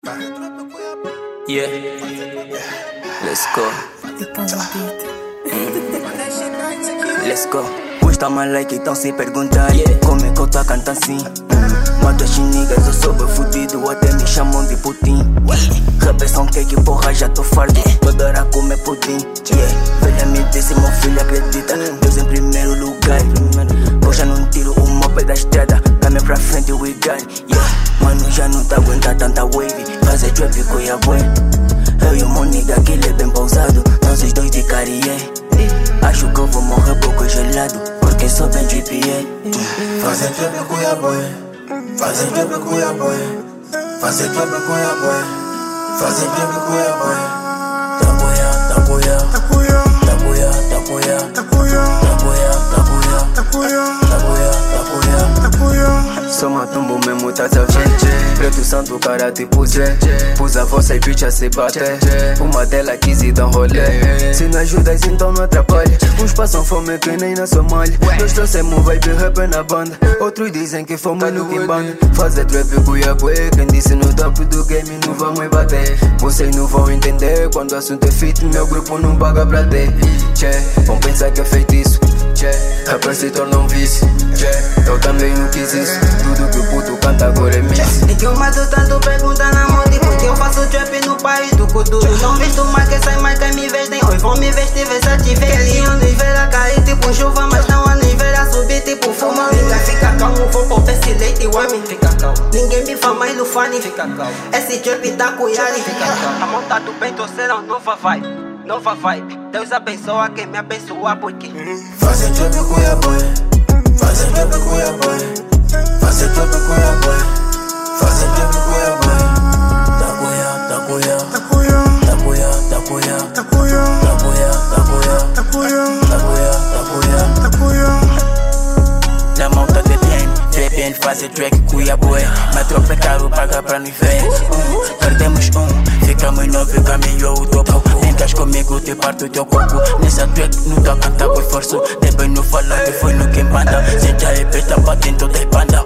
Yeah, let's go. Let's go. Custa mais like, então se perguntar como é que eu tô a cantar assim. Mato as niggas, eu sou bem fudido, até me chamam de Putin. Rapper são cake, porra, já tô fardo. Tô adora comer pudim. Velha me disse, meu filho acredita, Deus em primeiro lugar. Hoje eu não tiro o moped da estrada, caminho pra frente we got. Mano, já não tá aguenta tanta wave, fazer trap com a boy. Eu e o meu nigga, aquele é bem pausado, nós os dois de Carrier. Acho que eu vou morrer pouco gelado, porque sou bem GPA. Fazer trap com a boy, fazer trap com a boy, fazer trap com a boy, fazer trap com a boy. Tapoia, tapoia, tapoia, tapoia, tapoia, tapoia, tapoia, tapoia, tapoia, tapoia. Sou matumbo mesmo, tá a ver? Preto santo, cara tipo Zé. Pus a voz e bitch a se bater. Uma dela quis ir dar um rolê. Se não ajudas, então não atrapalha. Uns passam fome que nem na Somália. Nós trouxemos vibe rapper na banda. Outros dizem que fomos no Kimbanda. Fazer trap com a boy. Quem disse no top do game não vamos bater. Vocês não vão entender quando o assunto é feito. Meu grupo não paga pra ter. Vão pensar que é feitiço. Rapper se torna um vício. Eu também não quis isso. Tudo que o puto canta agora é miss. E que eu mato tanto pergunta na moda, porque eu faço trap no país do Kudu. Não visto mais que sai mais que me vestem. Hoje vão me vestir, versátil. Aquele ano espera cair tipo chuva, mas não ano espera subir tipo fuma. Fica calmo, vou pôr esse leite e wine. Fica calmo. Ninguém me faz mais no fane. Fica calmo. Esse trap tá com Yari. Fica calmo. A monta do bem torceram, nova vibe. Nova vibe. Deus abençoa quem me abençoa, porque fazer trap com a boy, fazer trap com a boy, fazer trap com a boy, fazer trap com a boy. Tapoia, tapoia, tapoia, tapoia, tapoia, tapoia, tapoia, tapoia, tapoia, tapoia. Na monta de BN, fazer track com a boy. Mas tropa é caro, paga pra nós ver. Perdemos ficamos nove, caminho o topo. Brincas comigo, te parto teu corpo. Nessa track não dá cantar, foi forço. Depois não fala que foi no Kimbanda. Sente a repeta, batendo das banda.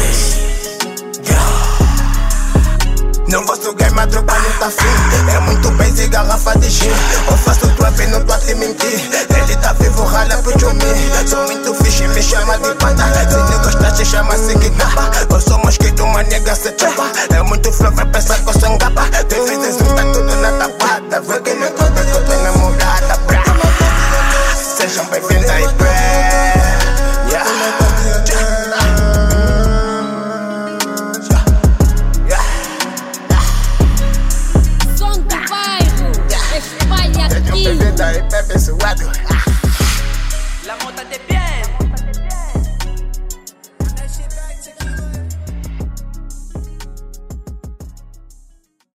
Não vosso game, a tropa não tá fim. É muito bens e garrafa de gin. Eu faço trap e não tô a te mentir. Ele tá vivo, rala pro Jumi. Sou muito fixe, me chama de panda. Se não gostar, se chama Sigitapa. Eu sou mosquito, uma nega se chapa. É muito flow, vai pensar que eu sou engapa. Tem vezes tá tudo na tapada. Vê que não conta que eu tô enamorada. Sejam bem-vindos aí, Espalha aqui. Bebê da IP, abençoado. La monta de bien.